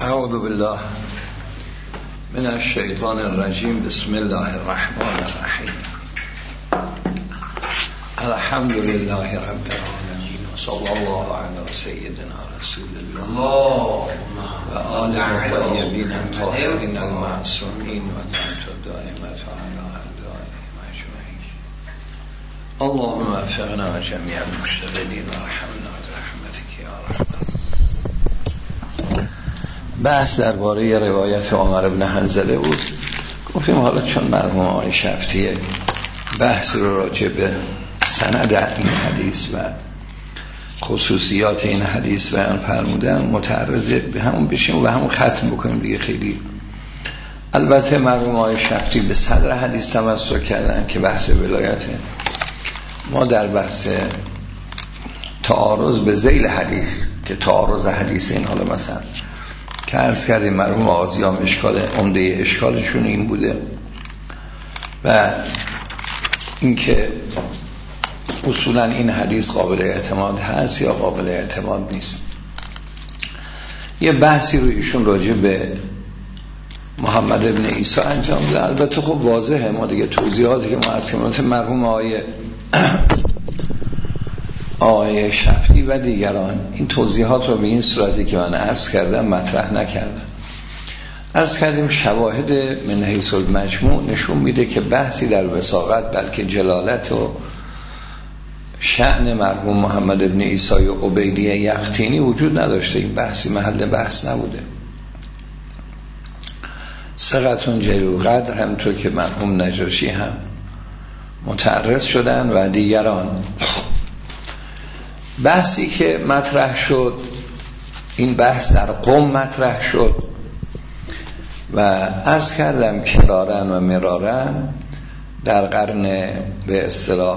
اعوذ بالله من الشیطان الرجیم. بسم الله الرحمن الرحیم. الحمد لله رب العالمین و صلی الله علی سیدنا رسول الله و آله الطیبین الطاهرین المعصومین و نعمت الدائمة علی اعدائهم اجمعین. اللهم وفقنا و جمیع المشتغلین و ارحمنا برحمتک یا رحمن. بحث درباره روایت عمر بن حنظله بود. گفتیم حالا چون مرحوم آقای شفتیه بحث رو راجع به سند این حدیث و خصوصیات این حدیث بیان فرمودن، متعرض به همون بشیم و همون ختم بکنیم دیگه. خیلی البته مرحوم آقای شفتی به صدر حدیث تمسک کردن که بحث ولایته. ما در بحث تعارض به ذیل حدیث که تعارض حدیث این حالا مثلا که عرض کردیم مرحوم آغازیام عمده اشکالشون این بوده و اینکه اصولا این حدیث قابل اعتماد هست یا قابل اعتماد نیست. یه بحثی رو ایشون راجع به محمد ابن عیسی انجام ده. البته خب واضحه، ما دیگه توضیحاتی که ما از کنونت مرحوم آقای شفتی و دیگران این توضیحات رو به این صورتی که من عرض کردم مطرح نکردم. عرض کردیم شواهد من حیث المجموع نشون میده که بحثی در وثاقت بلکه جلالت و شأن مرحوم محمد ابن عیسی و عبیدی یختینی وجود نداشته. این بحثی محل بحث نبوده. ثقتون جلیل قدر همونطور که مرحوم نجاشی هم متعرض شدن و دیگران. بحثی که مطرح شد، این بحث در قم مطرح شد و عرض کردم کرارن و مرارن در قرن به اصطلاح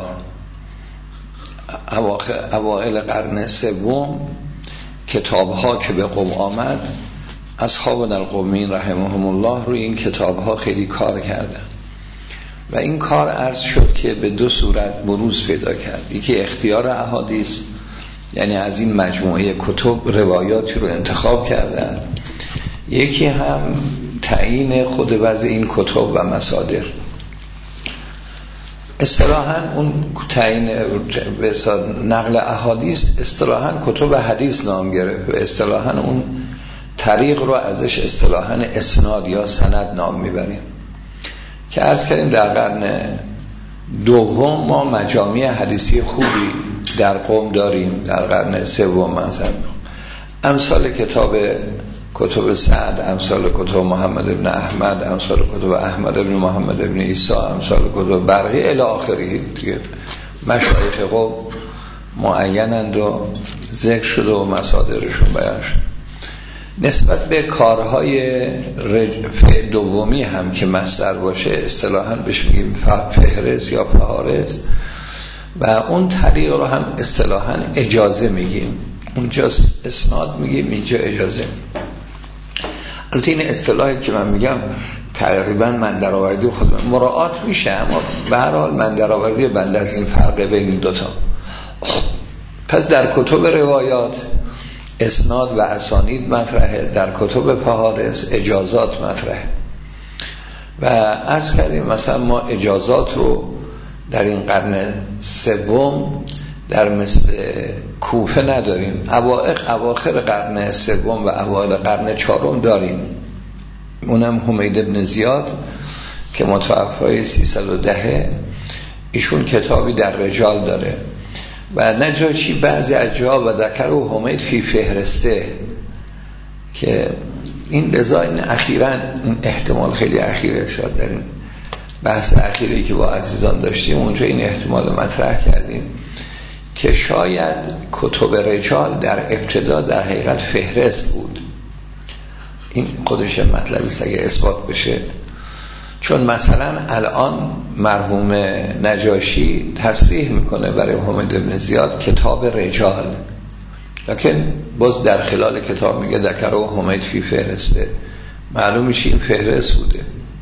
اوائل قرن سوم کتابها که به قم آمد اصحاب در قومین رحمهم الله روی این کتابها خیلی کار کردن و این کار عرض شد که به دو صورت بروز پیدا کرد. یکی اختیار احادیث، یعنی از این مجموعه کتب روایاتی رو انتخاب کردن، یکی هم تعیین خود وضع این کتب و مصادر. اصطلاحاً اون تعیین نقل احادیث اصطلاحاً کتب حدیث نام گرفت و اصطلاحاً اون طریق رو ازش اصطلاحاً اسناد یا سند نام میبریم که عرض کردیم در قرن دوم ما مجامع حدیثی خوبی در قم داریم. در قرن سوم مثلا امثال کتب سعد، امثال کتب محمد ابن احمد، امثال کتب احمد ابن محمد ابن عیسی، امثال کتب برقی الی آخری دیگه. مشایخ قم معینند و ذکر شده و مصادرشون بیان شد. نسبت به کارهای دومی هم که مصدر باشه اصطلاحاً بهش میگیم فهرست یا فهارست و اون طریق رو هم اصطلاحاً اجازه میگیم. اونجا اسناد میگیم، اینجا اجازه. البته این اصطلاحی که من میگم تقریبا من درآوردی خود مراعات میشه، اما به هر حال من درآوردی بنده از این فرق بین دوتا. پس در کتب روایات اسناد و اسانید مطرحه، در کتب فهارس اجازات مطرحه و عرض کردیم مثلا ما اجازات رو در این قرن سوم در مثل کوفه نداریم. اواخر قرن سوم و اوایل قرن چهارم داریم. اونم حمید بن زیاد که متوفای 310 ایشون کتابی در رجال داره و نجاشی بعضی از جا و ذکر و حمید فی فهرسته که این لذا این اخیراً این احتمال خیلی اخیره شد در این بحث اخیری که با عزیزان داشتیم اونجا این احتمال مطرح کردیم که شاید کتب رجال در ابتدا در حقیقت فهرست بود. این خودش مطلبی است اگه اثبات بشه، چون مثلا الان مرحوم نجاشی تصریح میکنه برای حمید بن زیاد کتاب رجال، لکن باز در خلال کتاب میگه ذکر و حمید فی فهرسته، معلوم میشه این فهرست بوده.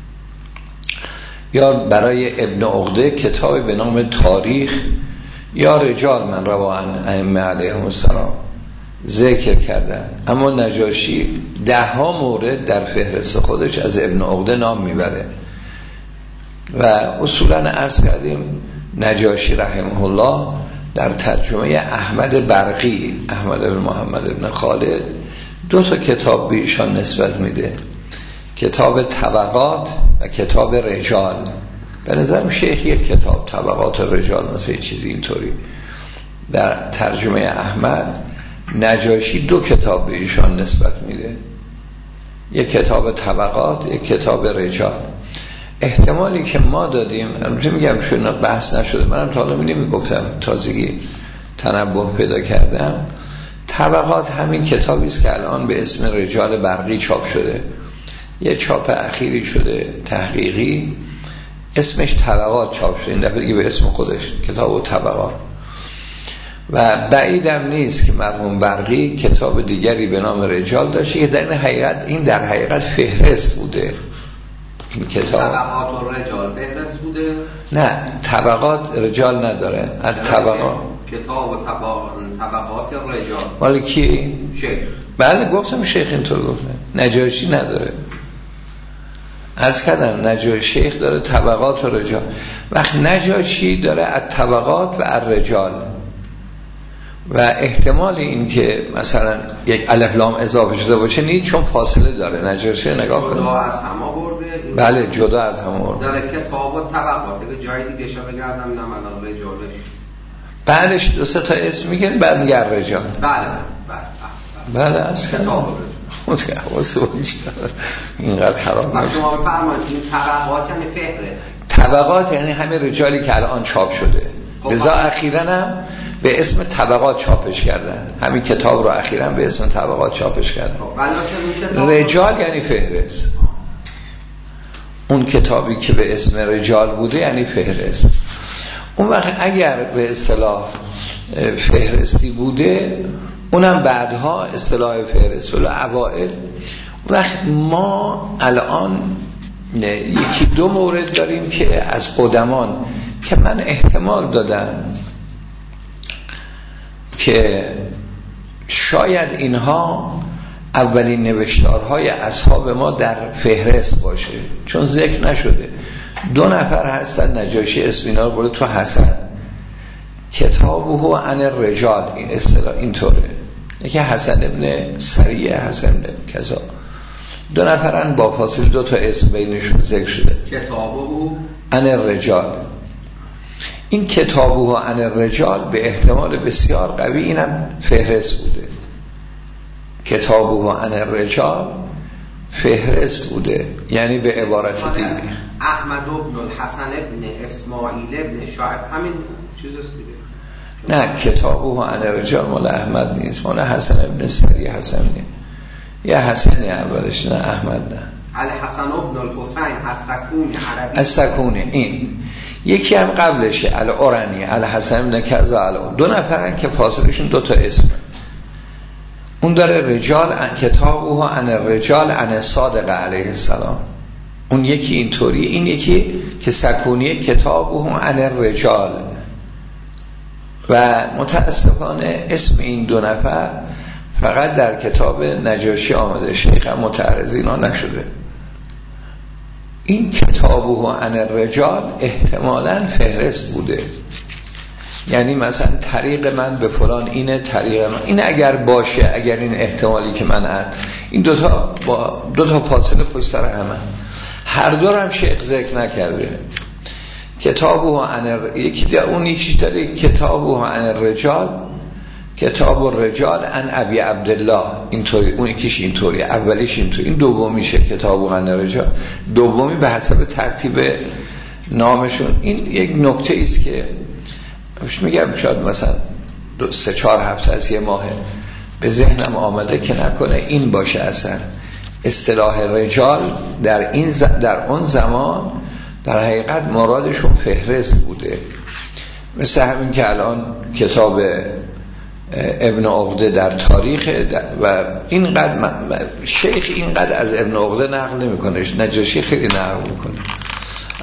یا برای ابن عقده کتاب به نام تاریخ یا رجال من روان ائمه علیهم السلام، ذکر کردن، اما نجاشی 10 مورد در فهرست خودش از ابن عقده نام میبره و اصولا عرض کردیم نجاشی رحمه الله در ترجمه احمد برقی، احمد بن محمد بن خالد، 2 کتاب به ایشان نسبت میده، کتاب طبقات و کتاب رجال. به نظرم شیخ یک کتاب طبقات رجال مثل چیزی اینطوری. در ترجمه احمد نجاشی 2 کتاب به ایشان نسبت میده، یک کتاب طبقات، یک کتاب رجال. احتمالی که ما دادیم، البته میگم شده بحث نشده، منم تا حالا نمیگفتم، تازگی تنبه پیدا کردم. طبقات همین کتابی است که الان به اسم رجال برقی چاپ شده، یه چاپ اخیری شده تحقیقی، اسمش طبقات چاپ شده، این دفعه دیگه به اسم خودش کتاب طبقات. و بعیدم نیست که مرحوم برقی کتاب دیگری به نام رجال داشته که در حقیقت فهرست بوده. این کتاب طبقات و رجال فهرست بوده؟ نه، طبقات رجال نداره. از طبقات کتاب و طبقات رجال ولی کی؟ شیخ. بله گفتم شیخ اینطور گفته. نجاشی نداره. از کردم نجاشی شیخ داره طبقات و رجال، وقت نجاشی داره از طبقات و از رجال. و احتمال این که مثلا یک الف لام اضافه شده باشه نیست، چون فاصله داره. نجاشی نگاه کنید جدا از هم آورده. بله جدا از هم آورده. داره کتاب و طبقات، اگه جای دیگه شو بگردم نه الان رجالش بعدش 2 تا اسم میگن، بعد میگه رجال. بله از کتاب اینقدر خراب نشه. شما بفرمایید این طبقات یعنی فهرست. طبقات یعنی همه رجالی که الان چاپ شده. لذا اخیراً هم به اسم طبقات چاپش کردن، همین کتاب رو اخیراً به اسم طبقات چاپش کردن. رجال یعنی فهرست. اون کتابی که به اسم رجال بوده یعنی فهرست. اون وقت اگر به اصطلاح فهرستی بوده، اونم بعدها اصطلاح فهرست ولی اوائل. وقت ما الان 1-2 مورد داریم که از قدمان که من احتمال دادم که شاید اینها اولین نوشتارهای اصحاب ما در فهرست باشه، چون ذکر نشده. 2 نفر هستن نجاشی اسم اینا رو برده تو حسن، کتابه عن الرجال، این اصطلاح اینطوره، یکی حسن ابن سریع، حسن ابن کذا. 2 نفرن با فاصله 2 تا اسم بینشون ذکر شده، کتابه عن الرجال. این کتابه عن الرجال به احتمال بسیار قوی اینم فهرست بوده. کتابه عن الرجال فهرست بوده، یعنی به عبارت دیگه احمد بن الحسن ابن اسماعیل ابن شاعب همین چیزست دیگه. نه، کتابه عن الرجال مال احمد نیست، مال حسن ابن سری. حسن نیست، یه حسنی اولش، نه احمد نه. الحسن ابن الحسین السکونی عربی السکونی. این یکی هم قبلشه، الارنی، الحسن ابن کذا. 2 نفرن که فاصلشون 2 تا اسم. اون داره رجال کتابه عن الرجال عن صادق علیه السلام، اون یکی اینطوری، این یکی که سکونی کتابه عن الرجال. و متاسفانه اسم این 2 نفر فقط در کتاب نجاشی آمده، شیخ هم متعرض اینا نشده. این کتابه عن الرجال احتمالاً فهرست بوده، یعنی مثلا طریق من به فلان اینه، طریق من این اگر باشه، اگر این احتمالی که من این 2 تا با 2 تا فاصله پشت سر همه، هر دو هم شیخ ذکر نکرده. کتابه عن یکی اون یکی داره کتابه عن الرجال، کتاب الرجال عن ابی عبدالله، اینطوری. اون یکیش اینطوری، اولیش اینطوری، این دومیشه کتاب عن الرجال، دومی به حسب ترتیب نامشون. این یک نکته است که میگم شاید مثلا 3-4 هفته از یه ماه به ذهنم آمده که نکنه این باشه اصلا اصطلاح رجال در اون زمان در حقیقت مرادشون فهرست بوده، مثل همین که الان کتاب ابن عقده در تاریخ و اینقدر شیخ اینقدر از ابن عقده نقل نمیکنه، نجاشی خیلی نقل میکنه.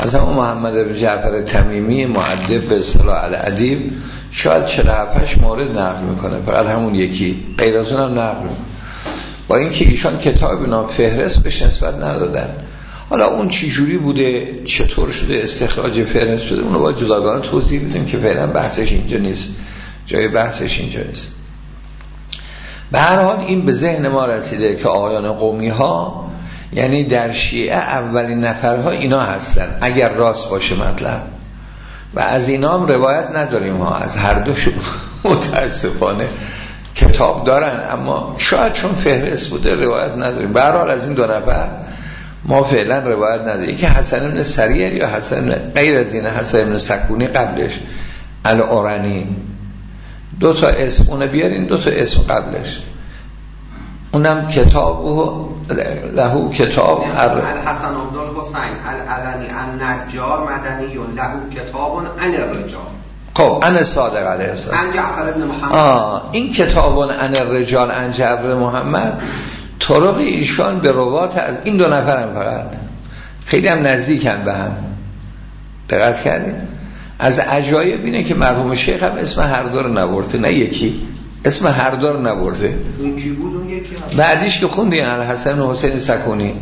از همون محمد بن جعفر تمیمی مؤدب به اصطلاح الادیب شاید 47 مورد نقل میکنه، فقط همون یکی، غیر از اونم نقل میکنه، با اینکه ایشان کتاب نام فهرست بهش نسبت ندادن. حالا اون چی جوری بوده، چطور شده استخراج فهرست شده، اون رو باید جداگانه توضیح بدیم که فعلا بحثش اینجا نیست، جای بحثش اینجا نیست. به هر حال این به ذهن ما رسیده که آقایان قمی ها، یعنی در شیعه اولین نفرها اینا هستن اگر راست باشه مطلب، و از اینا هم روایت نداریم ها، از هر دوشون متاسفانه کتاب دارن اما شاید چون فهرست بوده روایت نداریم. به هر حال از این دو نفر ما فعلا روایت نداریم که حسن بن سریع یا حسن، غیر از این حسن بن سکونی قبلش الارنی، دو تا اسم اون بیارین، دو تا اسم قبلش، اونم کتاب له کتاب الحسن عبد الحسین العلنی النجار مدنی له کتاب عن الرجال. خب عن صادق علیه السلام عن جعفر بن محمد. این کتاب عن الرجال عن جعفر محمد طرق ایشان به روات از این دو نفرم، فقط خیلی هم نزدیکن به هم. دقت کردین؟ از عجایب اینه که مرحوم شیخ هم اسم هر دو رو نبرده، نه یکی، اسم هر دو رو نبرده. اون کی بود اون یکی؟ بعدیش که خوندین الحسن و حسین سکونی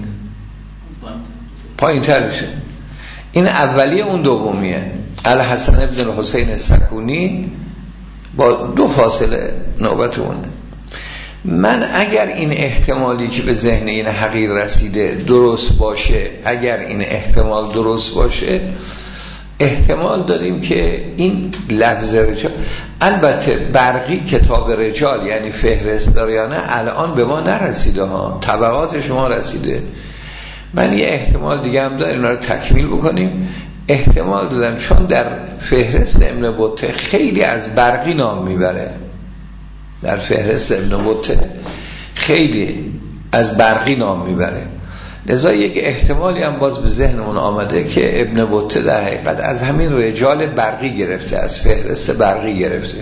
پایین ترشه، این اولیه اون دومیه. الحسن ابن حسین سکونی با 2 فاصله نوبت اونه. من اگر این احتمالی که به ذهن این حقیر رسیده درست باشه، اگر این احتمال درست باشه، احتمال داریم که این لفظ رجال، البته برقی کتاب رجال یعنی فهرست داره یا نه الان به ما نرسیده ها، طبقات شما رسیده. من یه احتمال دیگه هم داریم رو تکمیل بکنیم. احتمال دادم چون در فهرست ابن بطه خیلی از برقی نام میبره، در فهرست ابن بطه خیلی از برقی نام میبره، لذا یک احتمالی هم باز به ذهنمون آمده که ابن بطه در حقیقت از همین رجال برقی گرفته، از فهرست برقی گرفته.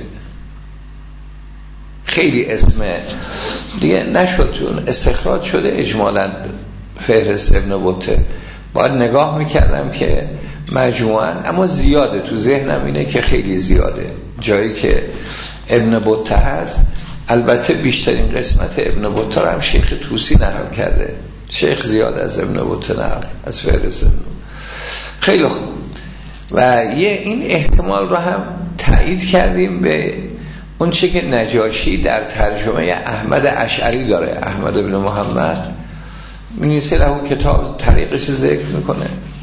خیلی اسم دیگه نشد چون استخراج شده اجمالاً فهرست ابن بطه، باید نگاه میکردم که مجموعاً، اما زیاده تو ذهنم اینه که خیلی زیاده جایی که ابن بطه هست. البته بیشترین قسمت ابن بطه رو هم شیخ طوسی نقل کرده، شیخ زیاد از ابن بطه نقل از فهرست ابن. خیلی خوب، و این احتمال رو هم تایید کردیم به اون چه که نجاشی در ترجمه احمد اشعری داره، احمد بن محمد می‌نویسه له کتاب، طریقش ذکر میکنه،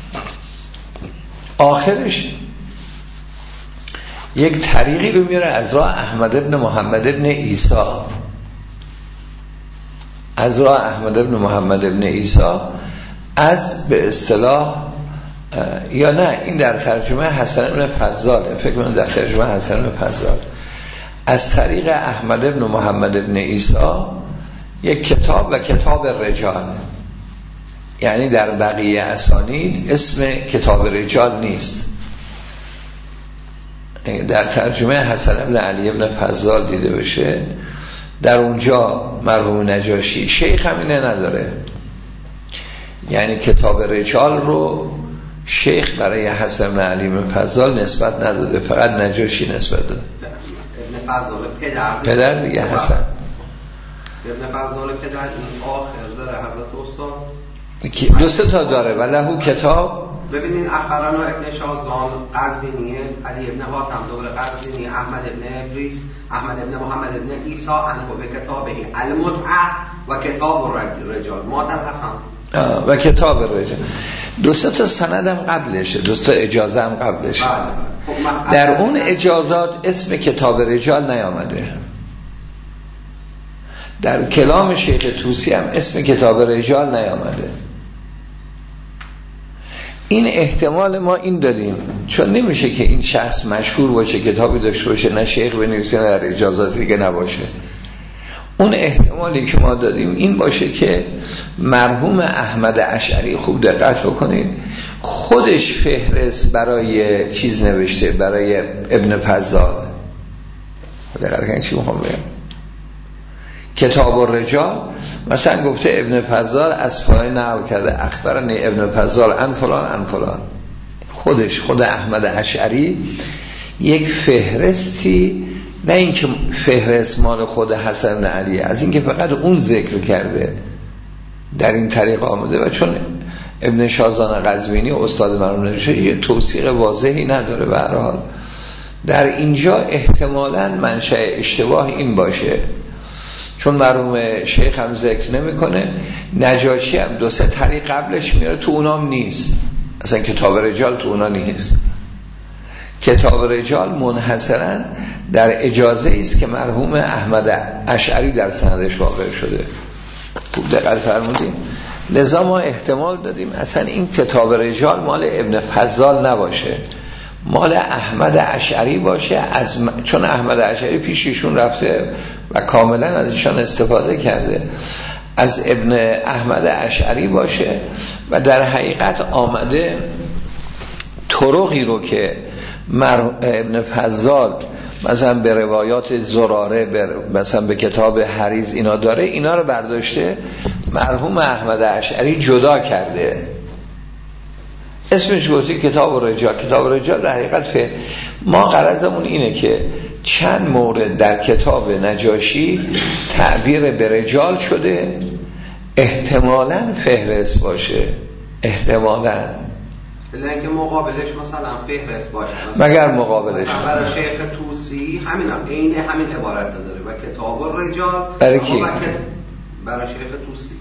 آخرش یک طریقی رو میاره از راه احمد بن محمد بن عیسی، از راه احمد بن محمد بن عیسی، از به اصطلاح یا نه این در ترجمه حسن بن فضاله، فکر کنم در ترجمه حسن بن فضال، از طریق احمد بن محمد بن عیسی یک کتاب و کتاب رجال، یعنی در بقیه اسانید اسم کتاب رجال نیست. در ترجمه حسن بن علی بن فضال دیده بشه، در اونجا مرحوم نجاشی شیخ همینه نداره، یعنی کتاب رجال رو شیخ برای حسن بن علی بن فضال نسبت نداده، فقط نجاشی نسبت داده. ابن فضال پدر دیگه حسن ابن فضال پدر این آخر داره حضرت استاد 2 3 تا داره و له کتاب. ببینین اخبران ابن شازان قزوینی است، علی ابن حاتم دور قزوینی، احمد ابن ابریس، احمد ابن محمد ابن عیسی عنه به کتابه المتعه و کتاب الرجال مات الحسن و کتاب الرجال. 2 3 تا سندم قبلشه، 2 تا اجازه هم قبلشه. در اون اجازات اسم کتاب رجال نیامده، در کلام شیخ طوسی هم اسم کتاب رجال نیامده. این احتمال ما این داریم، چون نمیشه که این شخص مشهور باشه کتابی داشته باشه نه شیخ بنویسه نه در اجازات دیگه نباشه. اون احتمالی که ما دادیم این باشه که مرحوم احمد اشعری، خوب دقت بکنید، خودش فهرست برای چیز نوشته، برای ابن فضال. دقت کنید چی میخوام بگم، کتاب الرجال مثلا گفته ابن فضال از فلان نقل کرده، اخبرنی ابن فضال عن فلان عن فلان، خود احمد اشعری یک فهرستی، نه اینکه فهرست مال خود حسن بن علی، از اینکه فقط اون ذکر کرده در این طریق آمده. و چون ابن شازان قزوینی استاد مرحوم نوشته یه توثیق واضحی نداره، به هر حال در اینجا احتمالاً منشأ اشتباه این باشه، چون مرحوم شیخ هم ذکر نمیکنه، نجاشی هم 2-3 طریق قبلش میاره، تو اونام نیست، اصلا کتاب رجال تو اونا نیست. کتاب رجال منحصراً در اجازه است که مرحوم احمد اشعری در سندش واقع شده. خوب دقت فرمودیم. لذا ما احتمال دادیم اصلا این کتاب رجال مال ابن فضال نباشه، مال احمد اشعری باشه، چون احمد اشعری پیششون رفته و کاملا از ایشان استفاده کرده، از ابن احمد اشعری باشه و در حقیقت آمده طرقی رو که ابن فضال مثلا به روایات زراره، مثلا به کتاب حریز اینا داره، اینا رو برداشته مرحوم احمد اشعری جدا کرده، اسمش گذاشته کتاب رجال. کتاب رجال در حقیقت ما غرضمون اینه که چند مورد در کتاب نجاشی تعبیر به رجال شده، احتمالاً فهرست باشه، احتمالاً بلکه که مقابلش مثلا فهرست باشه، مگر مقابلش برای شیخ توسی عین همین عبارت داره و کتاب الرجال برای کی؟ برای شیخ توسی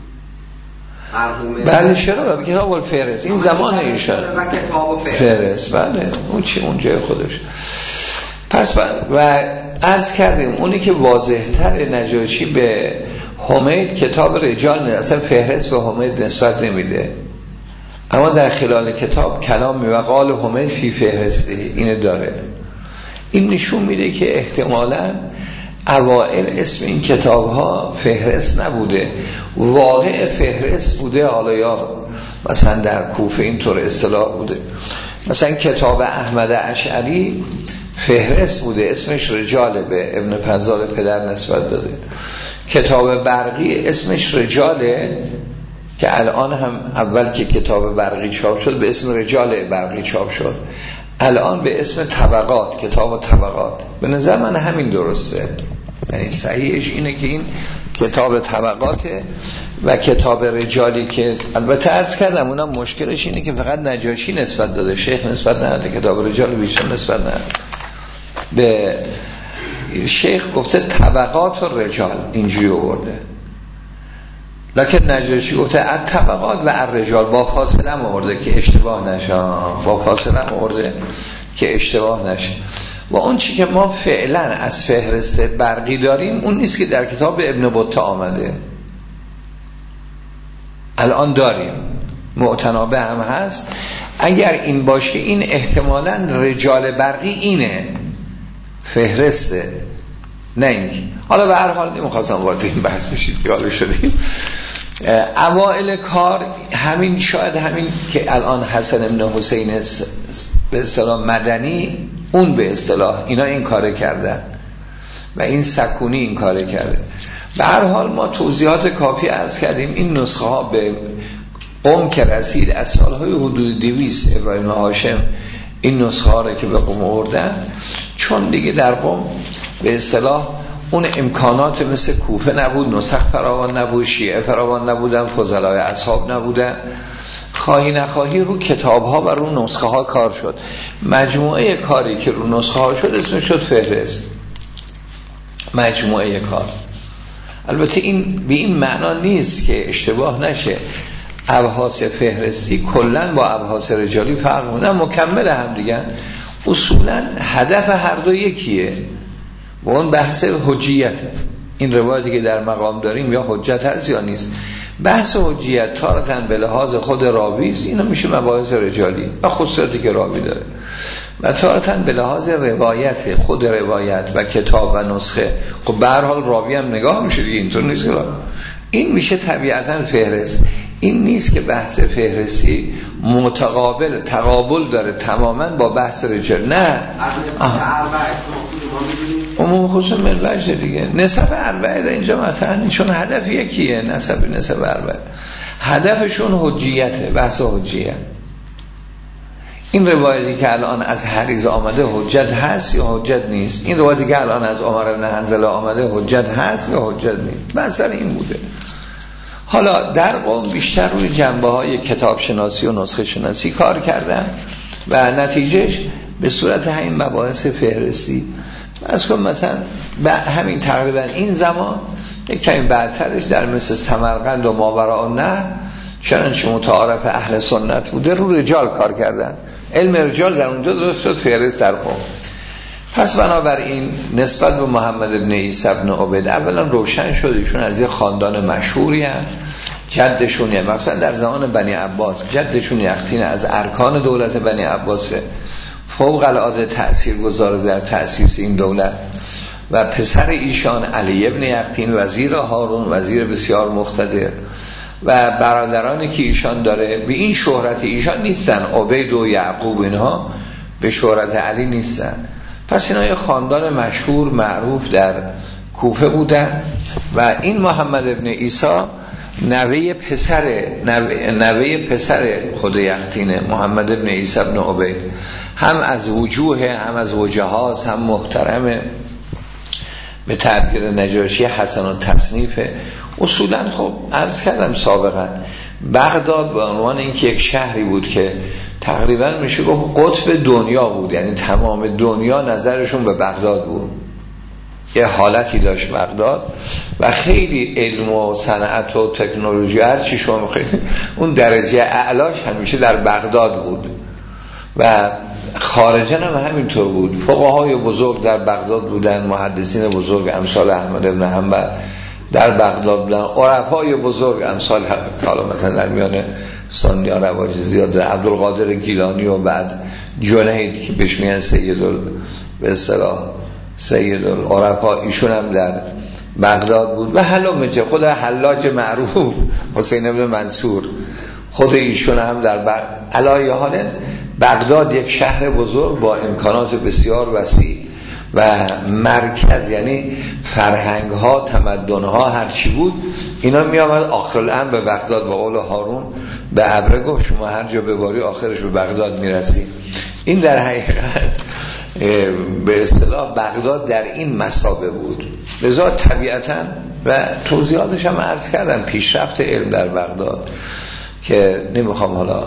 بله چرا کتاب الفهرست این زمان ایشان و کتاب فهرست، بله اون چی اون جای خودش. پس و عرض کردیم اونی که واضح‌تر نجاشی به حمید کتاب رجال اصلا فهرست به حمید نسبت نمیده، اما در خلال کتاب کلام و قال حمید فی فهرسته اینه داره. این نشون میده که احتمالاً اوائل اسم این کتاب ها فهرست نبوده، واقع فهرست بوده، حالا یا مثلا در کوفه اینطور اصطلاح بوده. مثلا کتاب احمد اشعری فهرست بوده، اسمش رجاله، به ابن فضال پدر نسبت داده. کتاب برقی اسمش رجاله که الان هم اول که کتاب برقی چاپ شد به اسم رجال برقی چاپ شد، الان به اسم طبقات، کتاب طبقات. به نظر من همین درسته، یعنی صحیحش اینه که این کتاب طبقاته و کتاب رجالی که البته عرض کردم اونم مشکلش اینه که فقط نجاشی نسبت داده، شیخ نسبت نداده، کتاب رجال بیشتر نسبت نداده. به شیخ گفته طبقات و رجال اینجوری آورده، لکن نجاشی گفته از طبقات و الرجال با فاصله آورده که اشتباه نشه، با فاصله آورده که اشتباه نشه. و اون چی که ما فعلا از فهرست برقی داریم اون نیست که در کتاب ابن بطه آمده، الان داریم معتنابه هم هست. اگر این باشه این احتمالاً رجال برقی اینه فهرسته، نه اینکه حالا به هر حال نمیخواستم وارد این بحث بشید یاله شدیم. اوائل کار همین، شاید همین که الان حسن ابن حسین به اصطلاح مدنی اون به اصطلاح اینا این کاره کردن و این سکونی این کاره کرده. به هر حال ما توضیحات کافی عرض کردیم. این نسخه ها به قم که رسید از سالهای حدود 200 ابراهیم هاشم این نسخه ها رو که به قم آوردن، چون دیگه در قم به اصطلاح اون امکانات مثل کوفه نبود، نسخ فراوان نبود، شیعه فراوان نبودن، فضلای اصحاب نبودن، خواهی نخواهی رو کتاب ها و رو نسخه ها کار شد. مجموعه کاری که رو نسخه ها شد اسمش شد فهرست، مجموعه کار. البته این به این معنا نیست که اشتباه نشه، ابحاث فهرستی کلن با ابحاث رجالی فرق مونه، مکمل هم دیگه. اصولا هدف هر دو یکیه و اون بحث حجیته. این روایتی که در مقام داریم یا حجت هست یا نیست. بحث حجیت تارتن به لحاظ خود راویز، اینا میشه مباحث رجالی و خصوصیتی که راوی داره، و تارتن به لحاظ روایت، خود روایت و کتاب و نسخه. خب به هر حال راوی هم نگاه میشه دیگه، اینطور نیست. این میشه طبیعتا فهرست. این نیست که بحث فهرستی تقابل داره تماما با بحث رجال، نه. عموم خصوص ملوجه دیگه. نسب اربعه در اینجا مطرح، چون هدف یکیه. نسب اربعه هدفشون حجیته، بحث حجیت. این روایتی که الان از حریز آمده حجت هست یا حجت نیست؟ این روایتی که الان از عمر بن حنظله آمده حجت هست یا حجت نیست؟ مثلا این بوده. حالا در قوم بیشتر روی جنبه های کتاب شناسی و نسخه شناسی کار کردن و نتیجهش به صورت همین مباحث فهرستی از کن مثلا به همین تقریبا این زمان یک کمی بعدترش در مثل سمرقند و ماوراء النهر چنانچه متعارف اهل سنت بوده رو رجال کار کردن، علم رجال در اونجا درست شد فهرست در قوم. پس بنابراین نسبت به محمد ابن عیسی ابن عبید اولا روشن شد ایشون از یک خاندان مشهوری هست، جدشون مثلا در زمان بنی عباس جدشون یقطین از ارکان دولت بنی عباس فوق العاده تأثیرگذار در تأسیس این دولت و پسر ایشان علی ابن یقطین وزیر هارون، وزیر بسیار مقتدر و برادرانی که ایشان داره به این شهرت ایشان نیستن، عبید و یعقوب اینها به شهرت علی نیستن. پس اینا یه خاندان مشهور معروف در کوفه بودن و این محمد ابن عیسی نوه پسر خود یقطینه، محمد ابن عیسی ابن عبید، هم از وجوه هم از وجهاز هم محترمه، به تعبیر نجاشی حسن و تصنیفه. اصولا خب عرض کردم سابقا بغداد به عنوان اینکه یک شهری بود که تقریبا میشه گفت قطب دنیا بود، یعنی تمام دنیا نظرشون به بغداد بود، یه حالتی داشت بغداد و خیلی علم و صنعت و تکنولوژی هر چی شما خیلی اون درجه اعلاش همیشه در بغداد بود و خارجن هم همینطور بود. فقهای بزرگ در بغداد بودن، محدثین بزرگ امثال احمد ابن حنبل در بغداد بودن، عرفای بزرگ امثال حالا مثلا در میان سنی ها رواج زیاد عبدالقادر گیلانی و بعد جنید که بهش میگن به اصطلاح سید العرفا، ایشون هم در بغداد بود و حلومجه خود حلاج معروف حسین ابن منصور خود ایشون هم در علایه حال بغداد یک شهر بزرگ با امکانات بسیار وسیع و مرکز، یعنی فرهنگ ها تمدن ها هرچی بود اینا می آمد آخر الامر به بغداد. با قول هارون به ابره گفت شما هر جا بباری آخرش به بغداد میرسی. این در حقیقت به اصطلاح بغداد در این مثابه بود. لذا طبیعتا و توضیحاتش هم عرض کردم پیشرفت علم در بغداد که نمیخوام حالا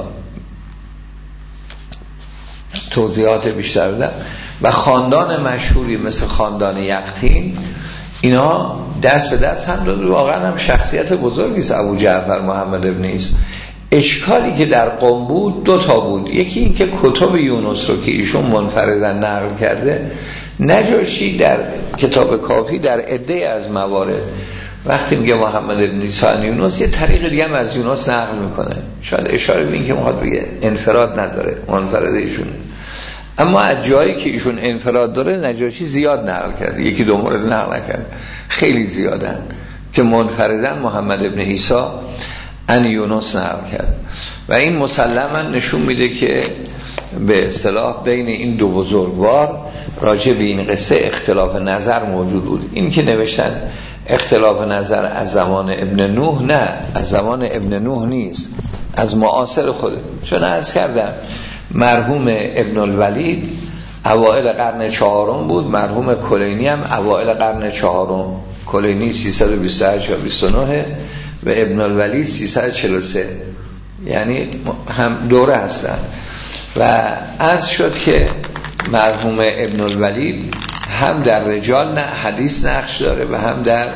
توضیحات بیشتر بدم و خاندان مشهوری مثل خاندان یقطین اینا دست به دست هم داد. واقعا هم شخصیت بزرگی است ابو جعفر محمد ابن عیسی. اشکالی که در قم بود دو تا بود، یکی این که کتب یونس رو که ایشون منفردن نقل کرده، نجاشی در کتاب کافی در عده از موارد وقتی میگه محمد ابن عیسی یونس یه طریق دیگه هم از یونس نقل میکنه، شاید اشاره به این که میخواد بگه انفراد نداره، منفرد ایشونه. اما از جایی که ایشون انفراد داره نجاشی زیاد نقل کرده، یکی دو مورد نقل کرده، خیلی زیادن که منفردن محمد ابن عیسی ان یونس نقل کرد و این مسلما نشون میده که به اصطلاح بین این دو بزرگوار راجع به این قصه اختلاف نظر موجود بود. این که نوشتن اختلاف نظر از زمان ابن نوح، نه از زمان ابن نوح نیست، از معاصر خوده. چون عرض کردم مرحوم ابن الولید اوائل قرن چهارم بود، مرحوم کلینی هم اوائل قرن چهارم، کلینی 328 یا 29 و ابن الولید 343، یعنی هم دوره هستن. و عرض شد که مرحوم ابن الولید هم در رجال نه حدیث نقش داره و هم در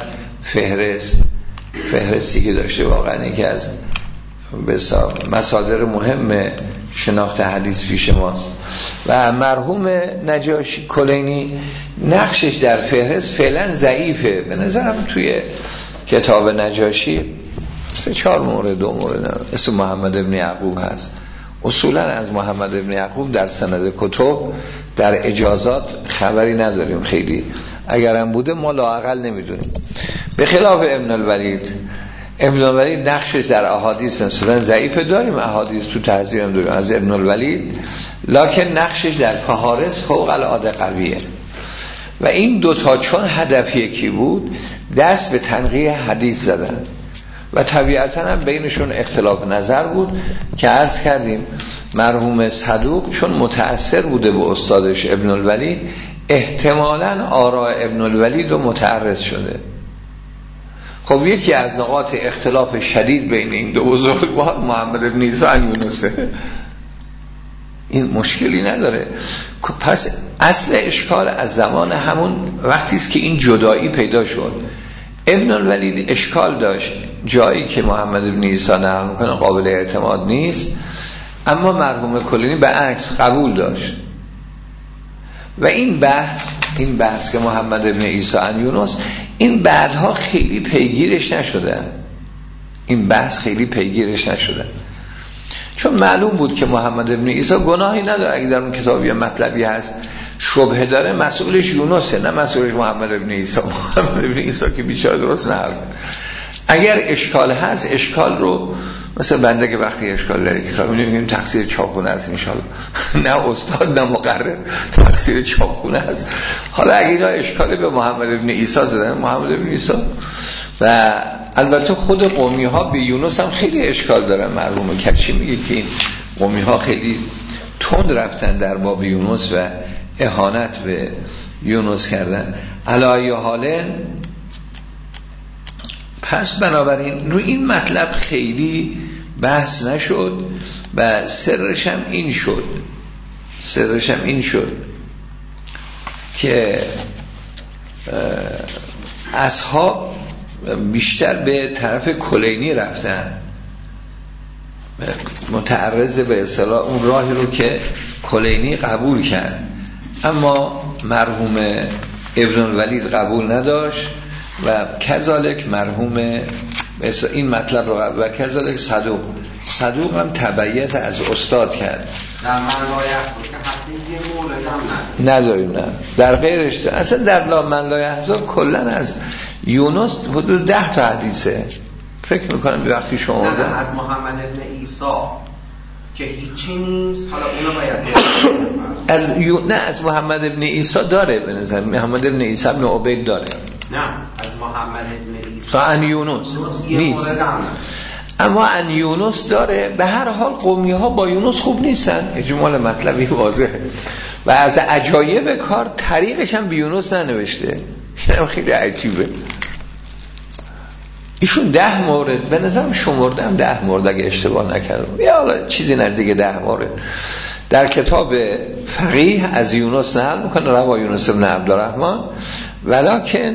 فهرستی که داشته، واقعا یکی از مصادر مهم شناخت حدیث پیش ماست. و مرحوم نجاشی کلینی نقشش در فهرست فعلا ضعیفه به نظرم. توی کتاب نجاشی 3-4 مورد 2 مورد اسم محمد ابن یعقوب هست. اصولا از محمد ابن یعقوب در سند کتب در اجازات خبری نداریم خیلی، اگرم بوده ما لااقل نمیدونیم. به خلاف ابن الولید، ابن الولید نقشش در احادیث نسبتاً ضعیفه، داریم احادیث تو تحذیر هم داریم از ابن الولید، لکن نقشش در فهارس فوق العاده قویه. و این دوتا چون هدف یکی بود دست به تنقیح حدیث زدن و طبیعتاً هم بینشون اختلاف نظر بود که عرض کردیم مرحوم صدوق چون متأثر بوده به استادش ابن الولید، احتمالاً آراء ابن الولید رو متعرض شده. خب یکی از نقاط اختلاف شدید بین این دو بزرگوار محمد ابن عیسی یونسه، این مشکلی نداره. پس اصل اشکال از زمان همون وقتی است که این جدایی پیدا شد. ابن الولید اشکال داشت جایی که محمد ابن عیسی نقل میکنه قابل اعتماد نیست، اما مرحوم کلینی به عکس قبول داشت. و این بحث که محمد ابن عیسی عن یونس، این بعدها خیلی پیگیرش نشدن، چون معلوم بود که محمد ابن عیسی گناهی نداره. اگه در اون کتاب یه مطلبی هست شبهه داره، مسئولش یونسه، نه مسئولش محمد ابن عیسی. محمد ابن عیسی که بیچاره درست نقل. اگر اشکال هست، اشکال رو مثل بنده که وقتی اشکال داره کتاب میگیم تقصیر چاپخونه است انشالله، نه استاد نه مقرر، تقصیر چاپخونه است. حالا اگه اینا اشکالی به محمد ابن عیسی زدن، محمد ابن عیسی و البته خود قومی ها به یونس هم خیلی اشکال دارن. مرحوم کچی میگه که این قومی ها خیلی تند رفتن در باب یونس و اهانت به یونس کردن. علی حالن پس بنابراین روی این مطلب خیلی بحث نشد و سرش هم این شد که اصحاب بیشتر به طرف کلینی رفتن، متعرض به اصطلاح اون راهی رو که کلینی قبول کرد، اما مرحوم ابن الولید قبول نداشت و کذالک مرحوم این مطلب رو و کذالک صدوق هم تبعیت از استاد کرد. در من لایحضر که حتی یه مورد هم نداریم. نه در غیرش اصلا در من لایحضر کلن از یونس حدود 10 تا حدیثه. فکر میکنم به وقتی شما نه از محمد ابن عیسی که هیچی نیست، حالا اونو باید از محمد ابن عیسی داره به نظر. محمد ابن عیسی ابن عبید داره. نه از محمد ابن عیسی عن یونس نیست، اما عن یونس داره. به هر حال قومی ها با یونس خوب نیستن، اجمال مطلبی واضحه. و از عجایب کار طریقش هم به یونس ننوشته. خیلی عجیبه. ایشون 10 مورد به نظرم شمردم، 10 مورد اگه اشتباه نکردم یا حالا چیزی نزدیک 10 مورد در کتاب فقیه از یونس نقل میکنه، روا یونس بن عبدالرحمن، ولکن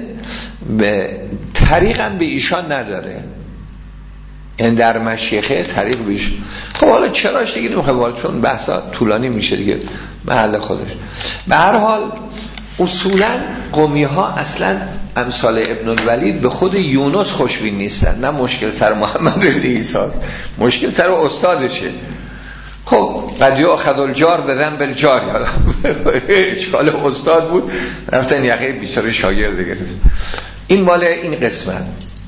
به طریقم به ایشان نداره، یعنی در مشیخه طریق بیش. خب حالا چراش دیگه نمیخواه، چون بحثا طولانی میشه دیگه، محل خودش. به هر حال اصولا قومی ها اصلا امثال ابن الولید به خود یونس خوشبین نیستن. نه مشکل سر محمد ابن عیسی است، مشکل سر استادشه. خب قد یاخذ الجار بذنب الجار، یالا اشکال استاد بود، رفتن یقه بیچاره شاگرد گرفت. این مال این قسمت.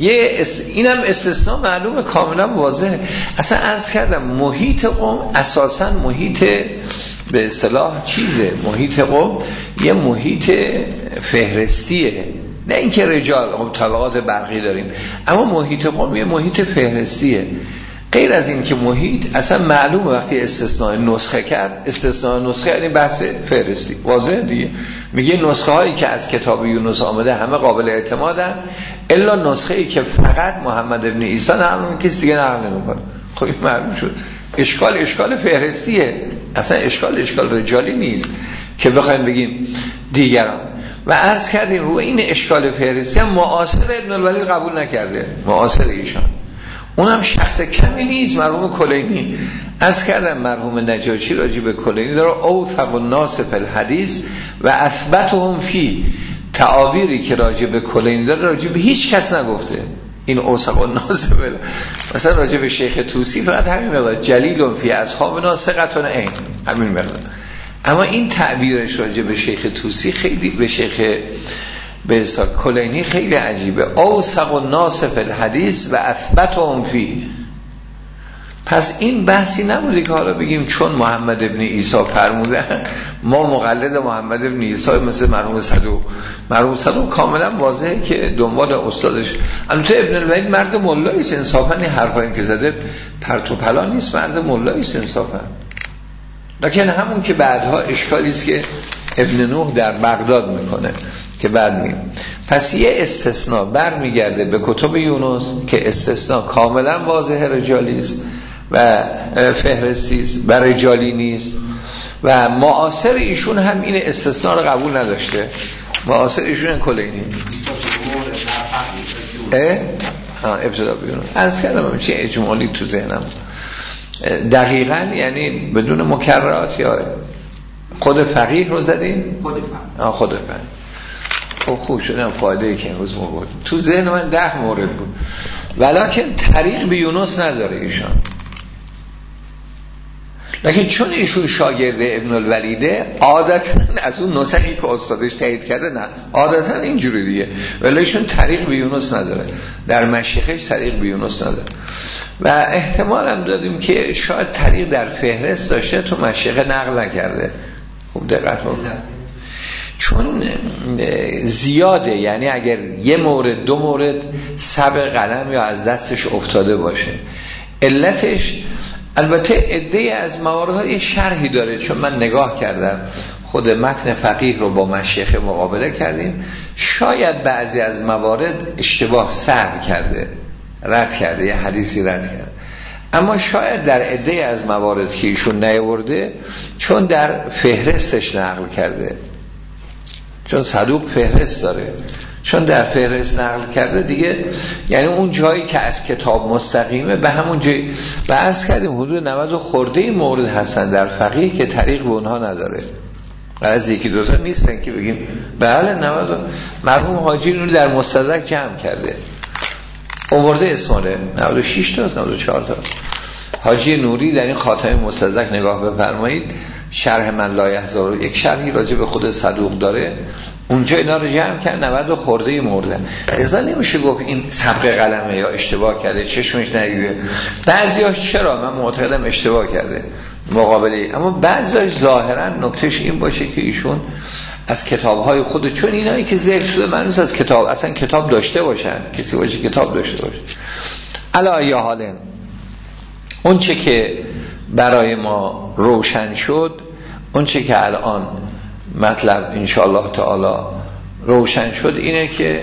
اینم استثناء معلومه، کاملا واضحه. اصلا عرض کردم محیط قوم اساسا محیط به اصطلاح چیزه، محیط قوم یه محیط فهرستیه، نه اینکه رجال طبقات برقی داریم، اما محیط قوم یه محیط فهرستیه. غیر از این که محیط اصلا معلومه وقتی استثناء نسخه کرد، استثناء نسخه یعنی بحث فهرستی واضحه دیگه. میگه نسخه هایی که از کتاب یونس آمده همه قابل اعتمادن الا نسخه ای که فقط محمد ابن عیسی نقل کسی دیگه نقل نمیکنه. خب این معلوم شد اشکال فهرستیه، اصلا اشکال رجالی نیست که بخوایم بگیم دیگران. و عرض کردیم رو این اشکال فهرستی هم معاصر ابن الولید قبول نکرده، معاصر ایشان اونم شخص کمی نیست، مرحوم کلینی. عرض کردم مرحوم نجاشی راجع به کلینی داره اوثق الناس فی الحدیث و اثبتهم فی، تعابیری که راجع به کلینی داره راجع به هیچ کس نگفته. این اوثق الناس مثلا راجع به شیخ طوسی فقط همین مقدار، جلیل فی اصحابنا ثقة عین، همین مقدار. اما این تعبیرش راجع به شیخ طوسی خیلی، به شیخ به اصطلاح کلینی خیلی عجیبه. اوثق الناس فی الحدیث و اثبتهم فی. پس این بحثی نبوده که حالا بگیم چون محمد ابن عیسی فرموده ما مقلد محمد ابن عیسی مثل مرحوم صدوق کاملا واضحه که دنبال استادش. البته ابن الولید مرد مولایی است انصافا، این حرفایی که زده پرت و پلا نیست، مرد مولایی است انصافا. لکن همون که بعدها اشکالی است که ابن نوح در بغداد میکنه که بعد میگه. پس یه استثناء برمیگرده به کتب یونس که استثناء کاملا واضح رجالی است و فهرستی است و رجالی نیست و معاصر ایشون هم این استثناء رو قبول نداشته. معاصر ایشون کلینی ابتدا بیرون از کردم چه اجمالی تو ذهنم دقیقاً، یعنی بدون مکررات یا خود فقیه رو زدین؟ خود فقیه. خوب شدم فایده ای که امروز ما بود تو ذهن من 10 مورد بود، ولیکن طریق به یونس نداره ایشان. لیکن چون ایشون شاگرد ابن الولیده عادتا از اون نسخی که استادش تایید کرده نه عادتا اینجوری دیگه، ولی ایشون طریق به یونس نداره، در مشیخش طریق به یونس نداره و احتمال هم دادیم که شاید طریق در فهرست داشته تو مشیخ نقل نکرده. خوب دقت کنید چون زیاده، یعنی اگر یه مورد 2 مورد سبق قلم یا از دستش افتاده باشه علتش البته عده از مواردها یه شرحی داره، چون من نگاه کردم خود متن فقیه رو با مشیخ مقابله کردیم، شاید بعضی از موارد اشتباه سهو کرده رد کرده یه حدیثی رد کرده، اما شاید در عده از موارد که ایشون نیاورده چون در فهرستش نقل کرده، چون صدوق فهرست داره، چون در فهرست نقل کرده دیگه، یعنی اون جایی که از کتاب مستقیمه به همون جایی و عرض کردیم حدود 90 خورده مورد هستن در فقیه که طریق به اونها نداره و از یکی دوتا نیستن که بگیم بله 90. مرحوم حاجی نوری در مستدرک جمع کرده آورده اسماله 96 تا 94 تا. حاجی نوری در این خاتمه مستدرک نگاه بفرمایید، شرح من لا یحضر یک شرحی راجع به خود صدوق داره، اونجا اینا رو جمع کرد 90 خورده مورد. لذا نمیشه گفت این سبق قلمه یا اشتباه کرده چشمش ندیده، بعضیاش چرا من معتقدم اشتباه کرده مقابله، اما بعضیاش ظاهرا نکتهش این باشه که ایشون از کتاب‌های خود، چون اینایی که ذکر شده معنی از کتاب اصلا کتاب داشته باشن، کسی باشه کتاب داشته باشه. علا یا حاله اون چه که برای ما روشن شد، اون چه که الان مطلب انشاءالله تعالی روشن شد اینه که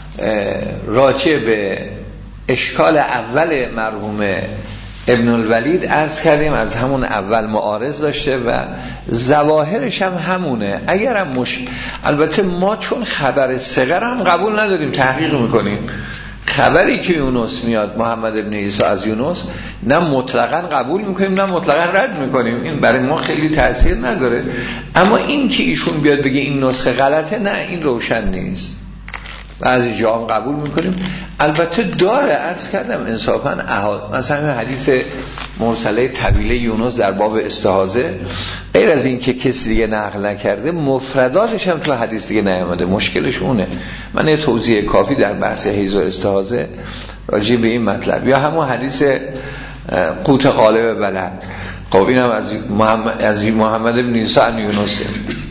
راجع به اشکال اول مرحوم ابن الولید عرض کردیم از همون اول معارض داشته و ظواهرش هم همونه. اگرم البته ما چون خبر صغر هم قبول نداریم تحقیق میکنیم، خبری که یونس میاد محمد ابن عیسی از یونس نه مطلقاً قبول میکنیم نه مطلقاً رد میکنیم، این برای ما خیلی تأثیر نداره، اما این که ایشون بیاد بگه این نسخه غلطه نه این روشن نیست، بعضی جا هم قبول میکنیم. البته داره عرض کردم انصافاً مثلا حدیث مرسله طویله یونس در باب استحاضه غیر از این که کسی دیگه نقل نکرده مفرداتش هم تو حدیث دیگه نیامده، مشکلش اونه. من یه توضیح کافی در بحث حیض و استحاضه راجع به این مطلب، یا همون حدیث قوت قالب بلد، خب اینم از محمد بن عیسی عن یونس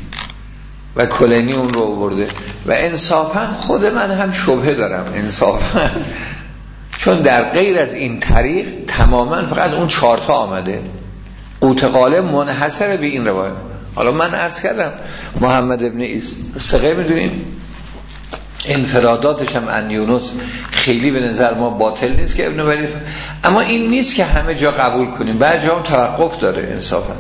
و کلینی اون رو برده و انصافا خود من هم شبهه دارم انصافا، چون در غیر از این طریق تماما فقط اون 4 تا آمده، قوت قالب منحصر به این روایت. حالا من عرض کردم محمد ابن عیسی ثقه میدونیم انفراداتش هم عن یونس خیلی به نظر ما باطل نیست که ابن ولید، اما این نیست که همه جا قبول کنیم، بعد جا هم توقف داره انصافا.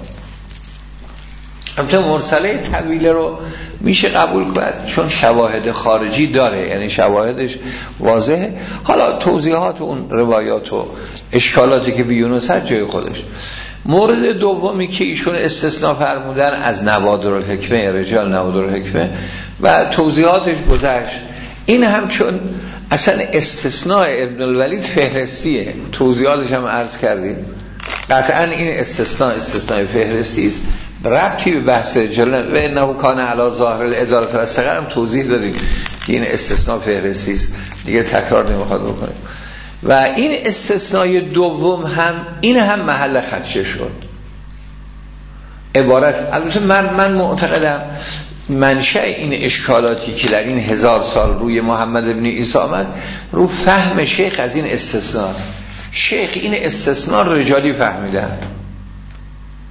البته مرسله طویله رو میشه قبول کرد چون شواهد خارجی داره، یعنی شواهدش واضحه. حالا توضیحات اون روایات و اشکالاتی که به یونس هست جای خودش. مورد دومی که ایشون استثناء فرمودن از نوادر الحکمه، رجال نوادر الحکمه و توضیحاتش گذشت، این هم چون اصلا استثناء ابن الولید فهرستیه، توضیحاتش هم عرض کردیم، قطعا این استثناء فهرستی است، ربطی به بحث رجال و انه کان علی ظاهر العدالت و صغر هم توضیح دادیم که این استثناء فهرستی است، دیگه تکرار نمیخواد بکنیم. و این استثناء دوم هم این هم محل خدشه شد عبارت. البته من معتقدم منشأ این اشکالاتی که در این 1000 سال روی محمد ابن عیسی آمد رو فهم شیخ از این استثناء. شیخ این استثناء رجالی فهمیدن،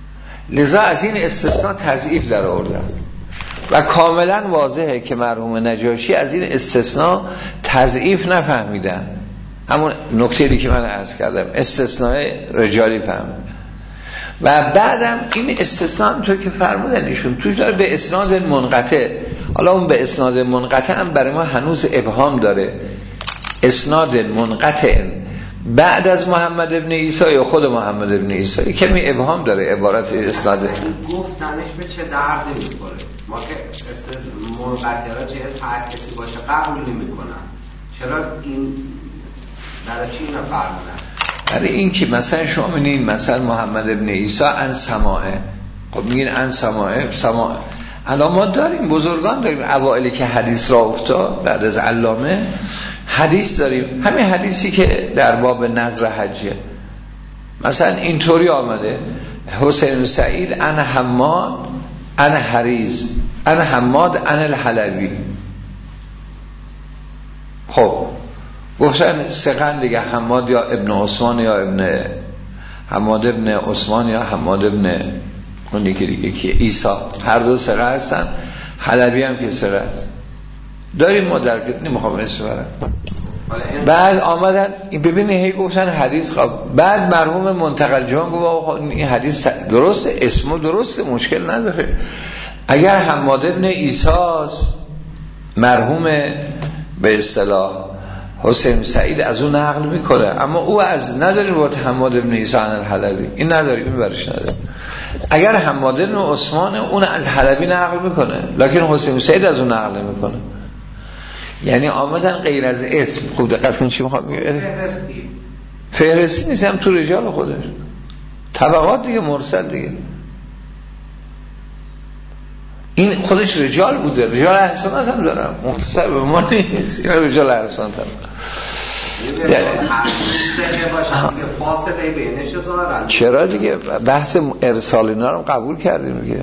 لذا از این استثناء تضعیف در آوردن و کاملا واضحه که مرحوم نجاشی از این استثناء تضعیف نفهمیدن. همون نکته‌ای که من عرض کردم استثناء رجالی فهمید و بعدم این استثناء همونطور که فرمودن ایشون توش داره به اسناد منقطع. حالا اون به اسناد منقطع هم برای ما هنوز ابهام داره. اسناد منقطع بعد از محمد ابن عیسی یا خود محمد ابن عیسی کمی ابهام داره عبارت اسناد. گفتنش به چه دردی میخوره؟ ما که منقطع را چه از هر کسی باشه قبول نمی‌کنن. چرا این برای چی اینا فرمودن؟ برای این که مثلا شما می‌بینید مثلا محمد ابن عیسی عن سماعه، خب میگین عن سماعه الان ما داریم بزرگان داریم اوائلی که حدیث را افتاد بعد از علامه حدیث داریم. همین حدیثی که در باب نذر حجه مثلا اینطوری آمده حسین سعید عن حماد عن حریز عن حماد عن الحلبی. خب گفتن سقن دیگه حماد یا ابن عثمان یا ابن حماد ابن عثمان یا حماد ابن اونی که دیگه که عیسی، هر دو سقه هستن. حلبی هم که سقه هست داریم ما در کتاب، نمیخوام اسم برم. بعد آمدن ببینید هی گفتن حدیث خواب. بعد مرحوم منتقل جان گفت این حدیث درسته، اسمو درسته، مشکل نداره. اگر حماد ابن عیسی مرحوم به اصطلاح حسین سعید از اون نقل میکنه، اما او از نداریم رو حماد ابن عیسی عن الحلبی این نداریم، این برش نداریم. اگر حماد ابن عثمان اون از حلبی نقل میکنه لکن حسین سعید از اون نقل نمیکنه. یعنی آمدن غیر از اسم. خوب دقت کن چی میخوام بگم. فهرستی نیست، هم تو رجال خودش طبقات دیگه، مرسل دیگه. این خودش رجال بوده، رجال احسانات هم دارم، مختصر به ما نیست، این رجال احسانات هم چرا دیگه بحث ارسال اینا رو قبول کردیم دیگه.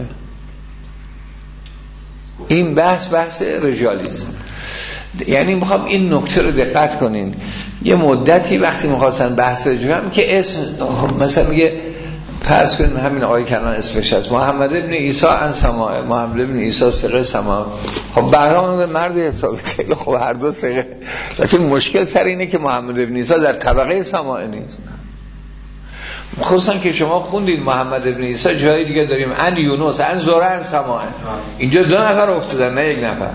این بحث رجالی است. یعنی میخوام این نکته رو دقت کنین. یه مدتی وقتی میخواستن بحث رجالی هم که اسم مثلا میگه فرض کنیم همین آقای کنان اسمش هست محمد ابن عیسی عن سماع، محمد ابن عیسی ثقه سماع. خب برام مرد حسابی خیلی خوب هر دو ثقه، لیکن مشکل سر اینه که محمد ابن عیسی در طبقه سماع نیست. خصوصا که شما خوندید محمد ابن عیسی جای دیگه داریم عن یونس عن زهره عن سماع، اینجا دو نفر افتادن نه یک نفر.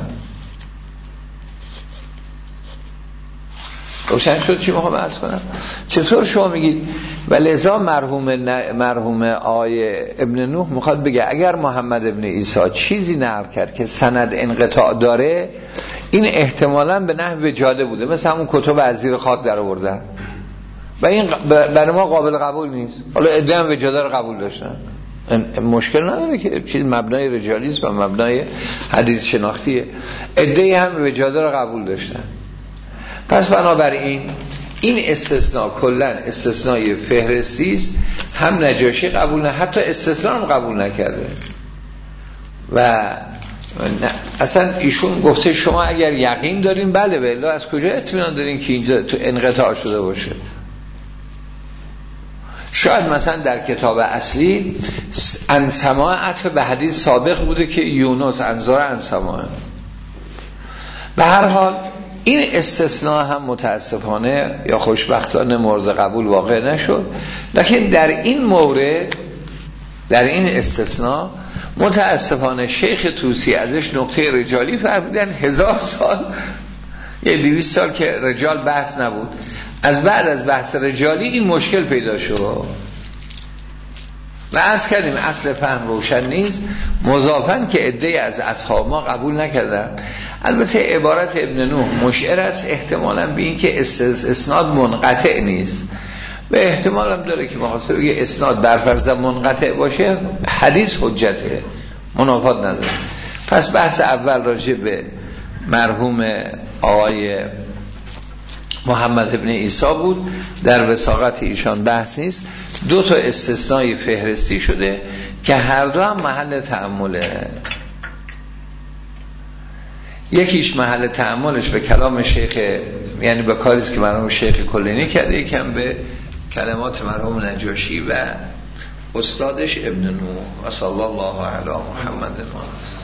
روشن شد چی میخوام عرض کنم؟ چطور شما میگید و لذا مرحوم آقای ابن نوح میخواد بگه اگر محمد ابن عیسی چیزی نقل کرد که سند انقطاع داره، این احتمالاً به نحو جاده بوده، مثل همون کتب از زیر خاک در آوردن و این برای ما قابل قبول نیست. حالا ادعا هم وجاده رو قبول داشتن، مشکل نداره که چیز مبنای رجالیست و مبنای حدیث شناختیه. ادعا هم وجاده رو قبول داشتن. پس بنابراین این استثناء کلا استثنای فهرستی است، هم نجاشی قبول نه، حتی استثناء هم قبول نکرده و اصلا ایشون گفته شما اگر یقین دارین بله بله، از کجا اطمینان دارین که اینجا تو انقطاع شده باشه؟ شاید مثلا در کتاب اصلی عن سماع عطف به حدیث سابق بوده که یونس عن زهره عن سماع. به هر حال این استثناء هم متاسفانه یا خوشبختانه مورد قبول واقع نشد، لکن در این مورد، در این استثناء متاسفانه شیخ طوسی ازش نکته رجالی فهمیدن. 1000 سال یه 200 سال که رجال بحث نبود، از بعد از بحث رجالی این مشکل پیدا شد و عرض کردیم اصل فهم روشن نیست، مضافاً که عده‌ای از اصحاب ما قبول نکردن. البته عبارت ابن نوح مشعر است احتمالاً به این که اسناد منقطع نیست و احتمال هم داره که محاسبه بگه اسناد بر فرض منقطع باشه حدیث حجته، منافات نداره. پس بحث اول راجع به مرحوم آقای محمد ابن عیسی بود، در وثاقت ایشان بحث نیست. 2 تا استثنای فهرستی شده که هر دو هم محل تأمله. یکیش محل تأملش به کلام شیخ، یعنی به کاریست که مرحوم شیخ کلینی کرده، یکم به کلمات مرحوم نجاشی و استادش ابن نوح. و صلی الله علی محمد.